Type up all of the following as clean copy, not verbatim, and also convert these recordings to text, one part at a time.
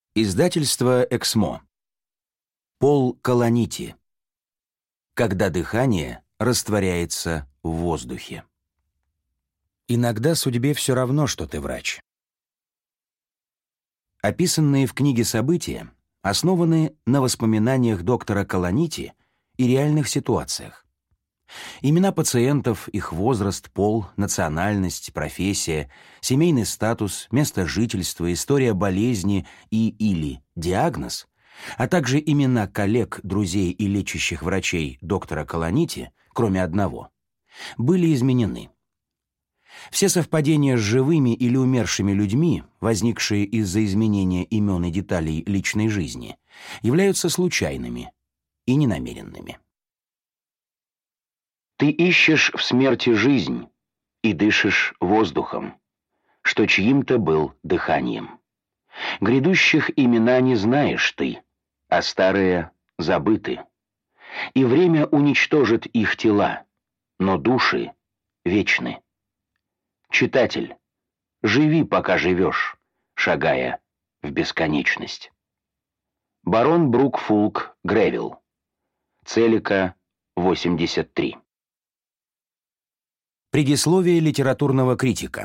Издательство «Эксмо». Пол Колонити. Когда дыхание растворяется в воздухе. Иногда судьбе все равно, что ты врач. Описанные в книге события основаны на воспоминаниях доктора Колонити и реальных ситуациях. Имена пациентов, их возраст, пол, национальность, профессия, семейный статус, место жительства, история болезни или диагноз, а также имена коллег, друзей и лечащих врачей доктора Колонити, кроме одного, были изменены. Все совпадения с живыми или умершими людьми, возникшие из-за изменения имен и деталей личной жизни, являются случайными и ненамеренными. Ты ищешь в смерти жизнь и дышишь воздухом, что чьим-то был дыханием. Грядущих имена не знаешь ты, а старые забыты. И время уничтожит их тела, но души вечны. Читатель, живи, пока живешь, шагая в бесконечность. Барон Брук Фулк Гревилл. Целика, 83. Предисловие литературного критика.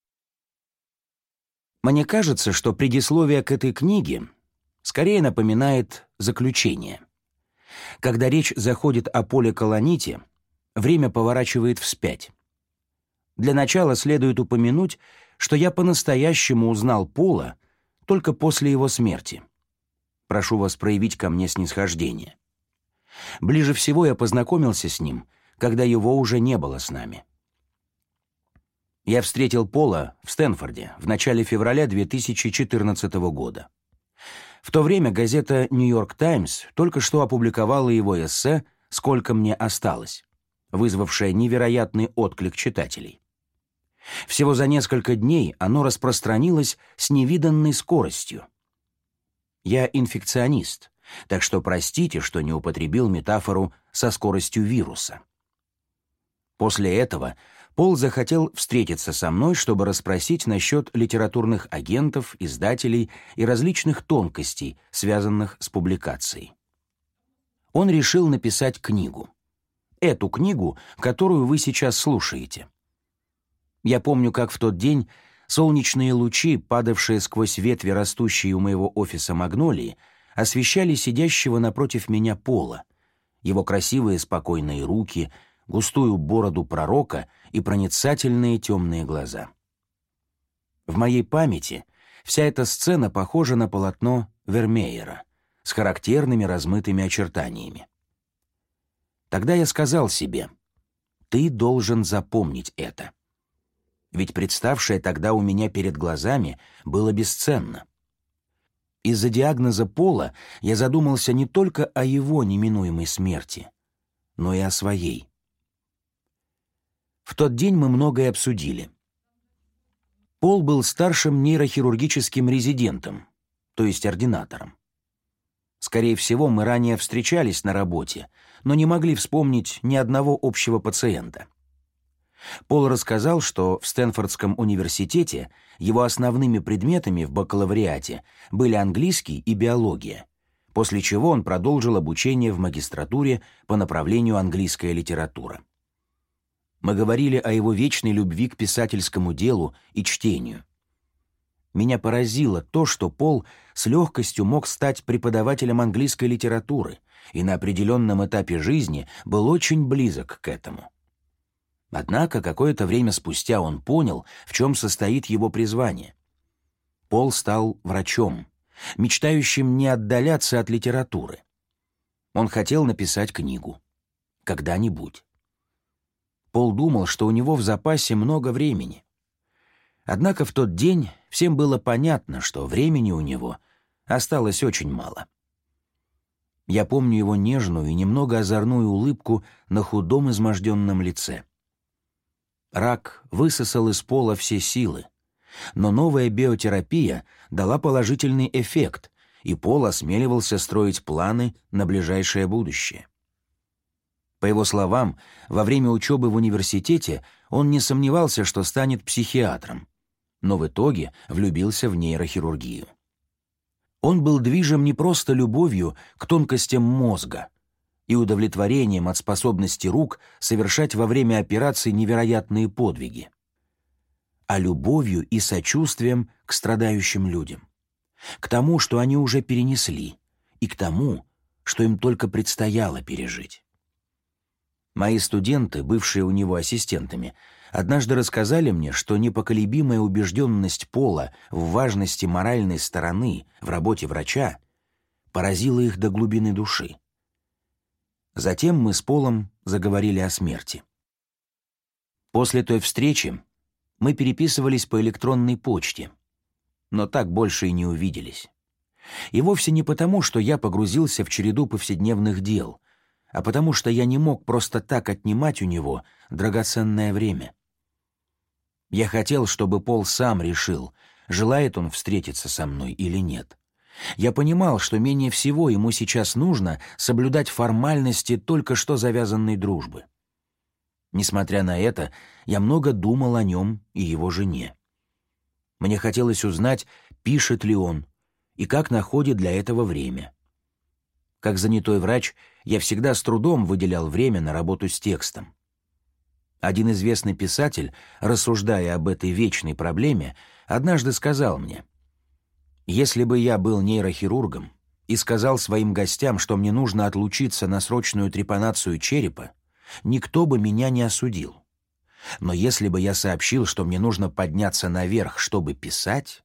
Мне кажется, что предисловие к этой книге скорее напоминает заключение. Когда речь заходит о Поле Колонити, время поворачивает вспять. Для начала следует упомянуть, что я по-настоящему узнал Пола только после его смерти. Прошу вас проявить ко мне снисхождение. Ближе всего я познакомился с ним, когда его уже не было с нами. Я встретил Пола в Стэнфорде в начале февраля 2014 года. В то время газета «Нью-Йорк Таймс» только что опубликовала его эссе «Сколько мне осталось», вызвавшее невероятный отклик читателей. Всего за несколько дней оно распространилось с невиданной скоростью. Я инфекционист, так что простите, что не употребил метафору со скоростью вируса. После этого Пол захотел встретиться со мной, чтобы расспросить насчет литературных агентов, издателей и различных тонкостей, связанных с публикацией. Он решил написать книгу. Эту книгу, которую вы сейчас слушаете. Я помню, как в тот день солнечные лучи, падавшие сквозь ветви растущей у моего офиса магнолии, освещали сидящего напротив меня Пола, его красивые спокойные руки, густую бороду пророка и проницательные темные глаза. В моей памяти вся эта сцена похожа на полотно Вермеера с характерными размытыми очертаниями. Тогда я сказал себе: «Ты должен запомнить это». Ведь представшее тогда у меня перед глазами было бесценно. Из-за диагноза Пола я задумался не только о его неминуемой смерти, но и о своей. В тот день мы многое обсудили. Пол был старшим нейрохирургическим резидентом, то есть ординатором. Скорее всего, мы ранее встречались на работе, но не могли вспомнить ни одного общего пациента. Пол рассказал, что в Стэнфордском университете его основными предметами в бакалавриате были английский и биология, после чего он продолжил обучение в магистратуре по направлению английская литература. Мы говорили о его вечной любви к писательскому делу и чтению. Меня поразило то, что Пол с легкостью мог стать преподавателем английской литературы и на определенном этапе жизни был очень близок к этому. Однако какое-то время спустя он понял, в чем состоит его призвание. Пол стал врачом, мечтающим не отдаляться от литературы. Он хотел написать книгу. Когда-нибудь. Пол думал, что у него в запасе много времени. Однако в тот день всем было понятно, что времени у него осталось очень мало. Я помню его нежную и немного озорную улыбку на худом изможденном лице. Рак высосал из Пола все силы, но новая биотерапия дала положительный эффект, и Пол осмеливался строить планы на ближайшее будущее. По его словам, во время учебы в университете он не сомневался, что станет психиатром, но в итоге влюбился в нейрохирургию. Он был движим не просто любовью к тонкостям мозга и удовлетворением от способности рук совершать во время операций невероятные подвиги, а любовью и сочувствием к страдающим людям, к тому, что они уже перенесли, и к тому, что им только предстояло пережить. Мои студенты, бывшие у него ассистентами, однажды рассказали мне, что непоколебимая убежденность Пола в важности моральной стороны в работе врача поразила их до глубины души. Затем мы с Полом заговорили о смерти. После той встречи мы переписывались по электронной почте, но так больше и не увиделись. И вовсе не потому, что я погрузился в череду повседневных дел, а потому что я не мог просто так отнимать у него драгоценное время. Я хотел, чтобы Пол сам решил, желает он встретиться со мной или нет. Я понимал, что менее всего ему сейчас нужно соблюдать формальности только что завязанной дружбы. Несмотря на это, я много думал о нем и его жене. Мне хотелось узнать, пишет ли он и как находит для этого время. Как занятой врач, я всегда с трудом выделял время на работу с текстом. Один известный писатель, рассуждая об этой вечной проблеме, однажды сказал мне: «Если бы я был нейрохирургом и сказал своим гостям, что мне нужно отлучиться на срочную трепанацию черепа, никто бы меня не осудил. Но если бы я сообщил, что мне нужно подняться наверх, чтобы писать...»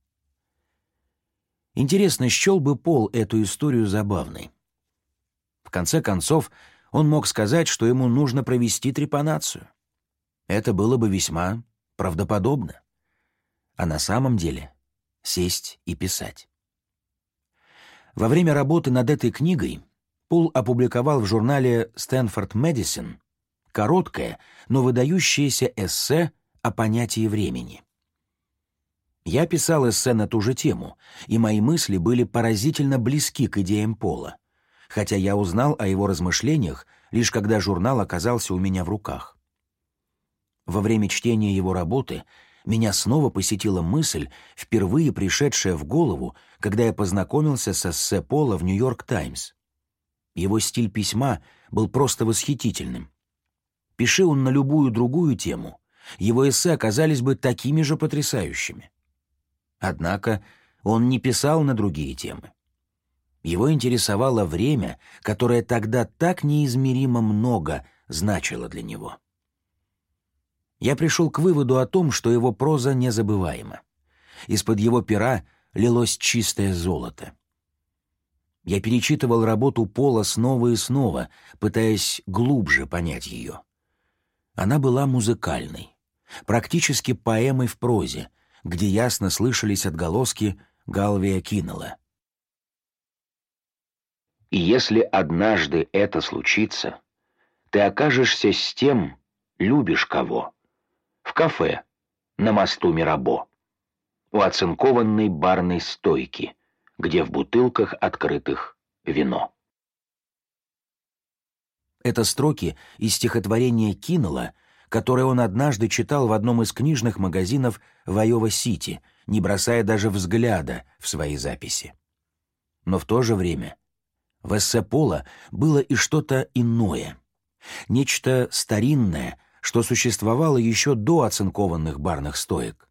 Интересно, счел бы Пол эту историю забавной. В конце концов, он мог сказать, что ему нужно провести трепанацию. Это было бы весьма правдоподобно. А на самом деле сесть и писать. Во время работы над этой книгой Пол опубликовал в журнале Stanford Medicine короткое, но выдающееся эссе о понятии времени. Я писал эссе на ту же тему, и мои мысли были поразительно близки к идеям Пола, хотя я узнал о его размышлениях лишь когда журнал оказался у меня в руках. Во время чтения его работы меня снова посетила мысль, впервые пришедшая в голову, когда я познакомился с эссе Пола в «Нью-Йорк Таймс». Его стиль письма был просто восхитительным. Пиши он на любую другую тему, его эссе оказались бы такими же потрясающими. Однако он не писал на другие темы. Его интересовало время, которое тогда так неизмеримо много значило для него. Я пришел к выводу о том, что его проза незабываема. Из-под его пера лилось чистое золото. Я перечитывал работу Пола снова и снова, пытаясь глубже понять ее. Она была музыкальной, практически поэмой в прозе, где ясно слышались отголоски Галвея Киннелла. «И если однажды это случится, ты окажешься с тем, любишь кого, в кафе на мосту Мирабо, у оцинкованной барной стойки, где в бутылках открытых вино». Это строки из стихотворения Киннелла, которое он однажды читал в одном из книжных магазинов в Айова-Сити, не бросая даже взгляда в свои записи. Но в то же время в эссе Пола было и что-то иное, нечто старинное, что существовало еще до оцинкованных барных стоек.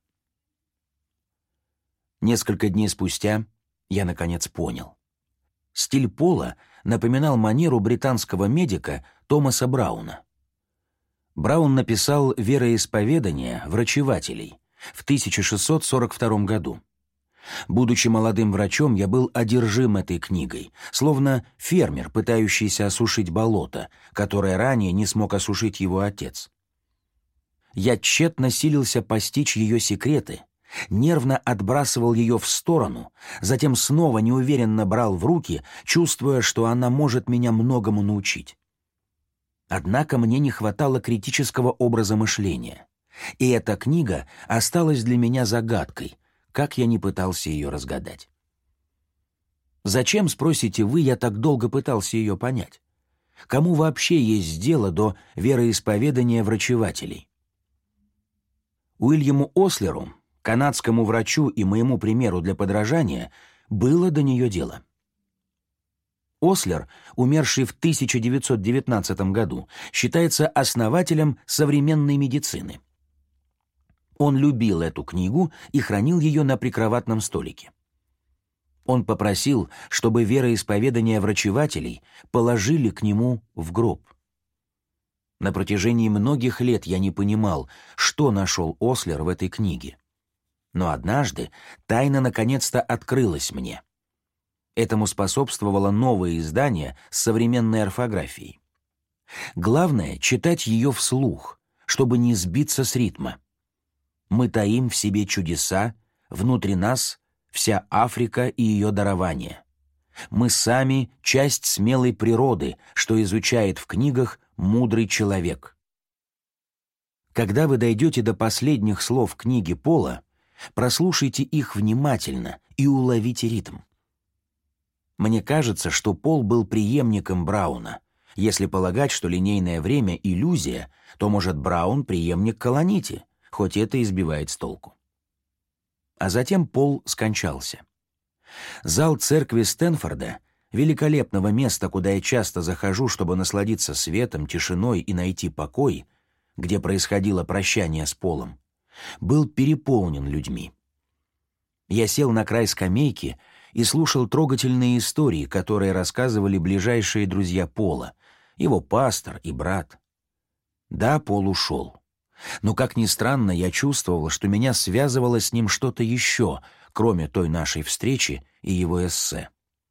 Несколько дней спустя я, наконец, понял. Стиль Пола напоминал манеру британского медика Томаса Брауна. Браун написал «Вероисповедание врачевателей» в 1642 году. Будучи молодым врачом, я был одержим этой книгой, словно фермер, пытающийся осушить болото, которое ранее не смог осушить его отец. Я тщетно силился постичь ее секреты, нервно отбрасывал ее в сторону, затем снова неуверенно брал в руки, чувствуя, что она может меня многому научить. Однако мне не хватало критического образа мышления, и эта книга осталась для меня загадкой, как я ни пытался ее разгадать. Зачем, спросите вы, я так долго пытался ее понять? Кому вообще есть дело до вероисповедания врачевателей? Уильяму Ослеру, канадскому врачу и моему примеру для подражания, было до нее дело. Ослер, умерший в 1919 году, считается основателем современной медицины. Он любил эту книгу и хранил ее на прикроватном столике. Он попросил, чтобы вероисповедания врачевателей положили к нему в гроб. На протяжении многих лет я не понимал, что нашел Ослер в этой книге. Но однажды тайна наконец-то открылась мне. Этому способствовало новое издание с современной орфографией. Главное — читать ее вслух, чтобы не сбиться с ритма. Мы таим в себе чудеса, внутри нас вся Африка и ее дарования. Мы сами — часть смелой природы, что изучает в книгах мудрый человек. Когда вы дойдете до последних слов книги Пола, прослушайте их внимательно и уловите ритм. Мне кажется, что Пол был преемником Брауна. Если полагать, что линейное время — иллюзия, то, может, Браун — преемник Колонити, хоть это и сбивает с толку. А затем Пол скончался. Зал церкви Стэнфорда, великолепного места, куда я часто захожу, чтобы насладиться светом, тишиной и найти покой, где происходило прощание с Полом, был переполнен людьми. Я сел на край скамейки и слушал трогательные истории, которые рассказывали ближайшие друзья Пола, его пастор и брат. Да, Пол ушел. Но, как ни странно, я чувствовал, что меня связывало с ним что-то еще, кроме той нашей встречи и его эссе.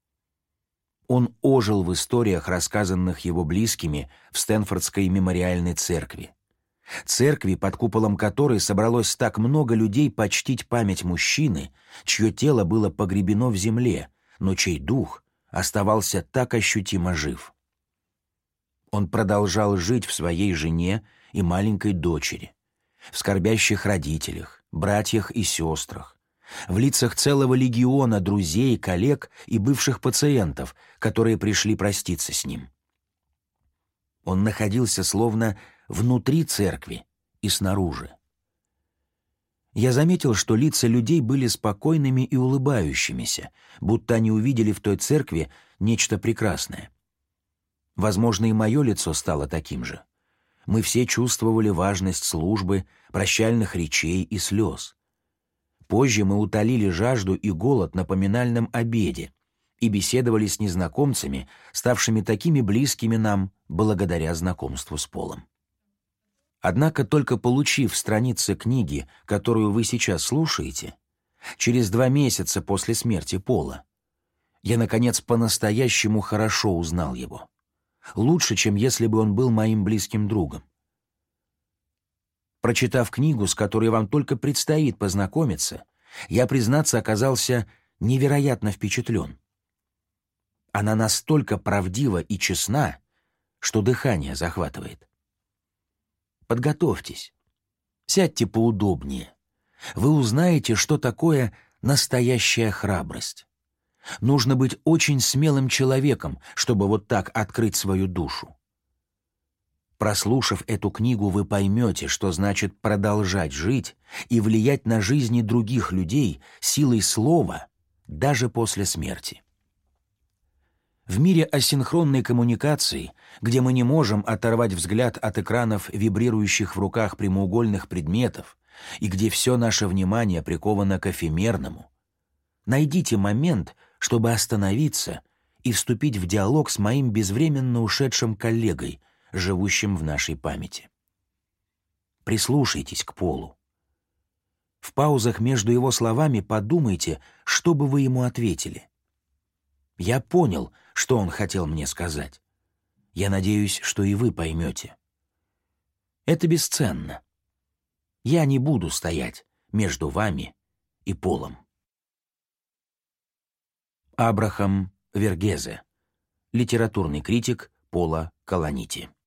Он ожил в историях, рассказанных его близкими в Стэнфордской мемориальной церкви. Церкви, под куполом которой собралось так много людей почтить память мужчины, чье тело было погребено в земле, но чей дух оставался так ощутимо жив. Он продолжал жить в своей жене и маленькой дочери, в скорбящих родителях, братьях и сестрах, в лицах целого легиона друзей, коллег и бывших пациентов, которые пришли проститься с ним. Он находился словно внутри церкви и снаружи. Я заметил, что лица людей были спокойными и улыбающимися, будто они увидели в той церкви нечто прекрасное. Возможно, и мое лицо стало таким же. Мы все чувствовали важность службы, прощальных речей и слез. Позже мы утолили жажду и голод на поминальном обеде и беседовали с незнакомцами, ставшими такими близкими нам благодаря знакомству с Полом. Однако, только получив страницы книги, которую вы сейчас слушаете, через 2 месяца после смерти Пола, я, наконец, по-настоящему хорошо узнал его. Лучше, чем если бы он был моим близким другом. Прочитав книгу, с которой вам только предстоит познакомиться, я, признаться, оказался невероятно впечатлен. Она настолько правдива и честна, что дыхание захватывает. Подготовьтесь. Сядьте поудобнее. Вы узнаете, что такое настоящая храбрость. Нужно быть очень смелым человеком, чтобы вот так открыть свою душу. Прослушав эту книгу, вы поймете, что значит продолжать жить и влиять на жизни других людей силой слова даже после смерти. В мире асинхронной коммуникации, где мы не можем оторвать взгляд от экранов вибрирующих в руках прямоугольных предметов и где все наше внимание приковано к эфемерному, найдите момент, чтобы остановиться и вступить в диалог с моим безвременно ушедшим коллегой, живущим в нашей памяти. Прислушайтесь к Полу. В паузах между его словами подумайте, что бы вы ему ответили. Я понял, что он хотел мне сказать. Я надеюсь, что и вы поймете. Это бесценно. Я не буду стоять между вами и Полом. Абрахам Вергезе, литературный критик Пола Колонити.